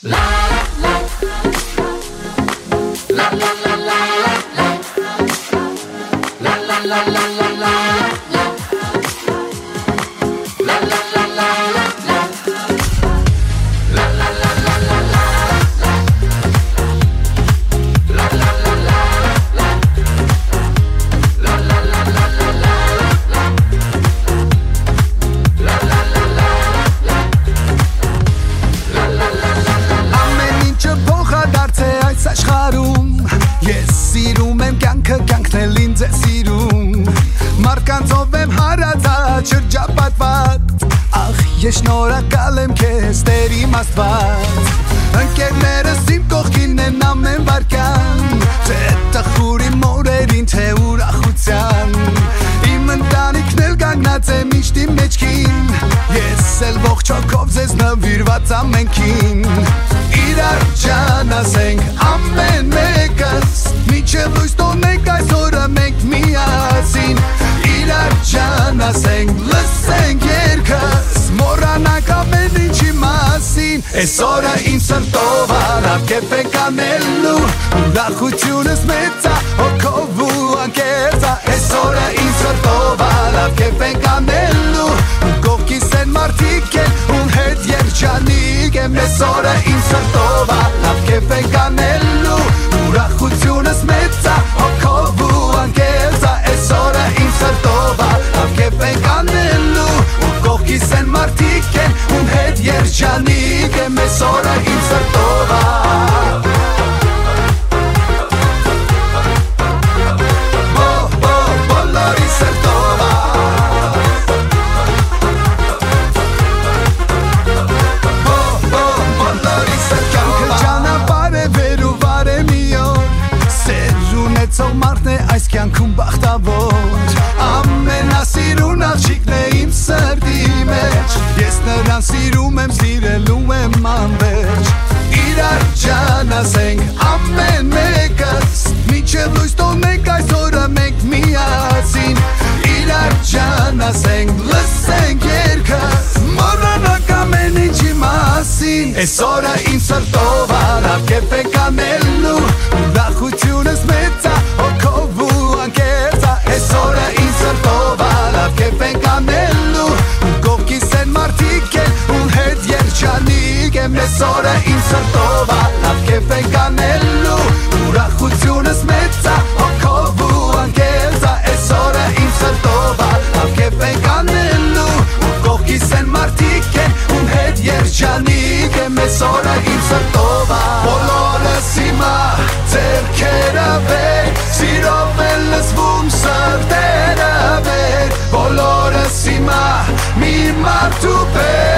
Ես շնորհակալ եմ քեզ Տեր իմ Աստված Ընկերներս իմ կողքին են ամեն վարքան Թե տխուր իմ օրերին, թե ուրախության Իմ ընտանիքն էլ կանգնած է միշտ իմ մեջքին Ես էլ ողջ հոգով ձեզ նվիրված ամենքին Իրար ջան ասենք ամեն մեկս Մինչև լույս տոնենք այս օրը մենք միասին Իրար ջան ասենք լսենք երգս Մոռանանք ամեն ինչի մասին Այս օրը իմ սրտով արավ կեփ ենք անելու Ուրախությունս մեծ է հոգով ու անկեղծ է Այս օրը իմ սրտով արավ կեփ ենք անելու Կողքիս են մարդիկ են ում հետ երջանիկ եմ Այս օրը իմ սրտով արավ կեփ ենք անելու Ուրախությունս մեծ է հոգով ու անկեղծ է Այս օրը իմ սրտով արավ կեփ ենք անելու Կողքիս են մարդիկ են ում հետ երջանիկ եմ Այս օրը իմ սրտով Բոլորի սրտով Բոլորի սրտով Ճանապարհ է վեր ու վար է մի օր Սեր ունեցող մարդն է այս կյանքում բախտավոր Ամենասիրուն աղջիկն է իմ սրտի մեջ Ես նրան սիրում եմ, սիրելու եմ անվերջ Իրար ջան ասենք ամեն մեկս Մինչև լույս տոնենք այս օրը մենք միասին Իրար ջան ասենք լսենք երգս Մոռանանք ամեն ինչի մասին Այս օրը իմ սրտով արավ կեփ ենք անելու Ուրախությունս մեծ է հոգով ու անկեղծ է Այս օրը իմ սրտով արավ կեփ ենք անելու Կողքիս են մարդիկ են ում հետ երջանիկ եմ Այս օրը իմ սրտով արավ կեփ ենք անելու Ուրախությունս մեծ է հոգով ու անկեղծ է Այս օրը իմ սրտով արավ կեփ ենք անելու Կողքիս են մարդիկ են ում հետ երջանիկ եմ Այս օրը իմ սրտով Բոլորս հիմա ձեռքերը վեր Սիրով են լսվում սրտերը վեր Բոլորս հիմա մի մարդու պես